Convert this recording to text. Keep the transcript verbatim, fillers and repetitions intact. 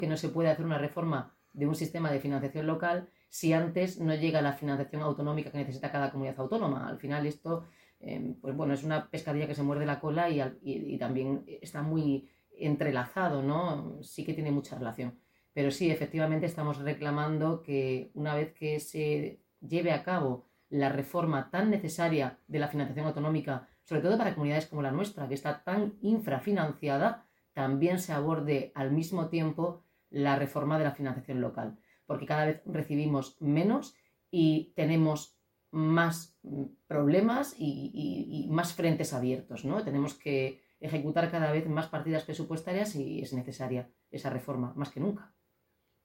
que no se puede hacer una reforma de un sistema de financiación local si antes no llega la financiación autonómica que necesita cada comunidad autónoma. Al final esto, eh, pues bueno, es una pescadilla que se muerde la cola y, y, y también está muy entrelazado, ¿no? Sí que tiene mucha relación. Pero sí, efectivamente estamos reclamando que una vez que se lleve a cabo la reforma tan necesaria de la financiación autonómica, sobre todo para comunidades como la nuestra, que está tan infrafinanciada, también se aborde al mismo tiempo la reforma de la financiación local, porque cada vez recibimos menos y tenemos más problemas y, y, y más frentes abiertos, ¿no? Tenemos que ejecutar cada vez más partidas presupuestarias y es necesaria esa reforma, más que nunca.